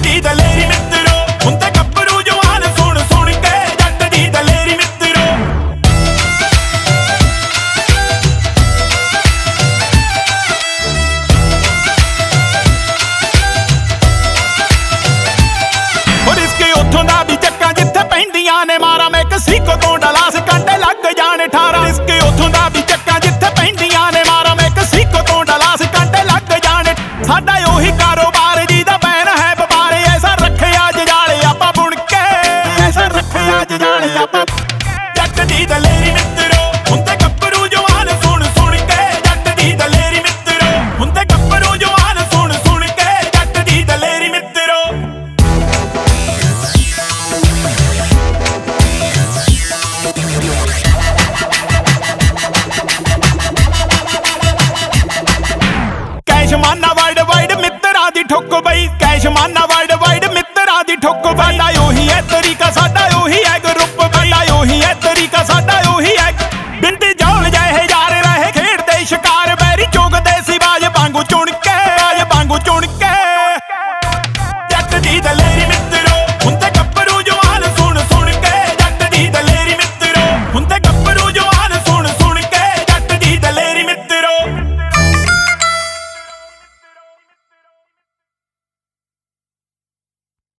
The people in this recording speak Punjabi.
ਦੀ ਦਲੇਰੀ ਮਿੱਤਰੋ ਹੁੰਦੇ ਗੱਭਰੂ ਜਵਾਨ ਸੁਣ ਸੁਣ ਕੇ ਜੱਟ ਦੀ ਦਲੇਰੀ ਮਿੱਤਰੋ। ਉਹ ਰਿਸਕੇ ਉੱਥੋਂ ਦਾ ਵੀ ਚੱਕਾਂ ਜਿੱਥੇ ਪੈਂਦੀਆਂ ਨੇ ਮਾਰਾਂ ਮੈਂ ਕਸੀਕੋ ਤੋਂ ਡਲਾਸ ਕੰਡੇ ਲੱਗ ਜਾਣ 18 ਰਿਸਕੇ ਉੱਥੋਂ ਦਾ ਵੀ ਚੱਕਾਂ ਜਿੱਥੇ ਪੈਂਦੀਆਂ ਨੇ ਮਾਰਾਂ ਮੈਂ ਕਸੀਕੋ ਤੋਂ ਡਲਾਸ ਕੰਡੇ ਲੱਗ ਜਾਣ ਸਾਡਾ ਉਹੀ ਕਾਰੋਬਾਰ ਜਿਹਦਾ ਬੈਨ ਹੈ ਵਪਾਰ ਐਸਾ ਰੱਖਿਆ ਜਜਾਲੇ ਆਪਾਂ ਬੁਣ ਕੇ ਐਸਾ ਰੱਖਿਆ ਜਜਾਲੇ ਆਪਾਂ ਜੱਟ ਦੀ ਦਲੇਰੀ ਮਿੱਤਰੋ ਹੁੰਦੇ ਗੱਭਰੂ ਜਵਾਨ ਸੁਣ ਸੁਣ ਕੇ ਜੱਟ ਦੀ ਦਲੇਰੀ ਮਿੱਤਰੋ ਹੁੰਦੇ ਗੱਭਰੂ ਜਵਾਨ ਸੁਣ ਸੁਣ ਕੇ ਜੱਟ ਦੀ ਦਲੇਰੀ ਮਿੱਤਰੋ। ਕੈਸ਼ਮਾਨਾ ਵਰਡ ਵਾਈਡ ਮਿੱਤਰਾਂ ਦੀ ਠੁੱਕ ਬਈ ਕੈਸ਼ਮਾਨਾ ਵਰਡ ਵਾਈਡ ਮਿੱਤਰਾਂ ਦੀ ਠੁੱਕ ਸਾਡਾ ਉਹੀ ਹੈ ਤਰੀਕਾ ਸਾਡਾ ਉਹੀ ਹੈ ਗਰੁੱਪ ਸਾਡਾ ਉਹੀ ਹੈ ਤਰੀਕਾ ਸਾਡਾ ਉਹੀ ਹੈ ਬਿੰਦੀ ਜੌਲ ਜਿਹੇ ਯਾਰ ਰਹੇ ਖੇਡਦੇ ਸ਼ਿਕਾਰ ਬੈਰੀ ਚੁਗਦੇ ਸੀ ਬਾਜ ਵਾਂਗੂ ਚੁਣ ਕੇ ਬਾਜ ਵਾਂਗੂ ਚੁਣ ਕੇ ਜੱਟ ਦੀ ਦਲੇਰੀ